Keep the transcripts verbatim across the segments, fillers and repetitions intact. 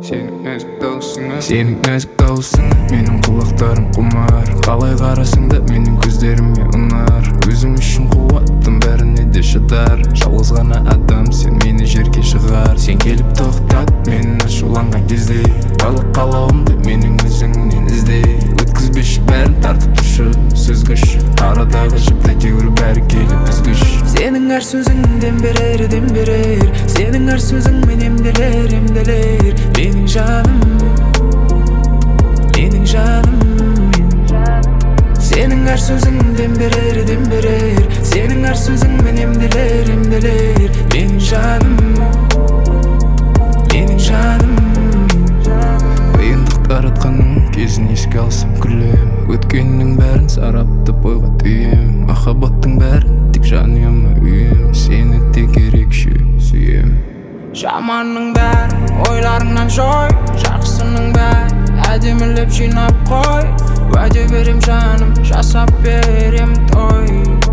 Сенің нәзік даусыңа, сенің нәзік даусыңа менің құлақтарым құмар. Қалай қарасың да менің көздеріме ұнар. Өзім үшін қуаттым, бәріне де шыдар. Жалғыз ғана адам сен мені жерге шығар. Сен келіп тоқтат мені ашуланған кезде, барлық қалауымды менің өзіңнен ізде. Өткізбеші бәрін тартып тұршы сөзгіш, арадағы жіпті әйтеуір бәрі келіп үзгіш. Сенің әр сөзің дем берер, дем берер. Сенің әр сөзің мен емделер, емделер. Менің жаным, менің жаным. Сенің әр сөзің дем берер, дем берер. Сенің әр сөзің мен емделер, емделер. Менің жаным, менің жаным. Қиындық таратқанның кезін еске алсам күлем. Өткеннің бәрін сараптап ойға түйем. Махаббаттың бәрін тек жаныма үйем. Сені тек ерекше сүйем. Жаманның бәрі ойларыңнан жой, жақсының бәрі әдемілеп жинап қой. Уәде берем жаным, жасап берем той.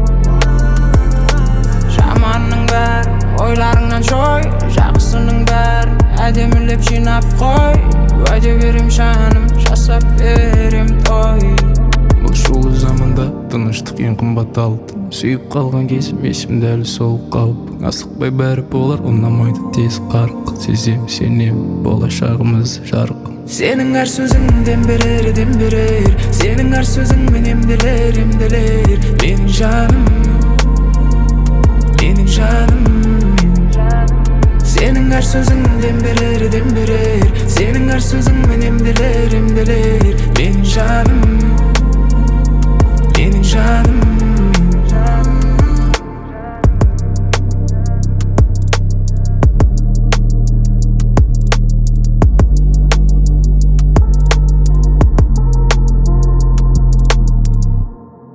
Жаманның бәрі ойларыңнан жой, жақсының бәрі әдемілеп жинап қой. Уәде берем жаным, жасап берем той. Бұл шулы заманда тыныштық ең қымбат алтын. Сүйіп қалған кезім есімде әлі сол қалып. Асықпай бәрі болар, ұнамайды тез қарқ. Сезем, сенем, болашағымыз жарық. Сенің әр сөзің дем берер, дем берер. Сенің әр сөзің мен емделер, емделер. Менің жаным, менің жаным. Сенің әр сөзің дем берер, дем берер. Сенің әр сөзің мен емделер, емделер. Менің жаным, менің жаным.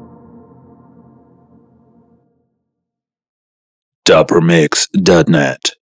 Doppermix dot net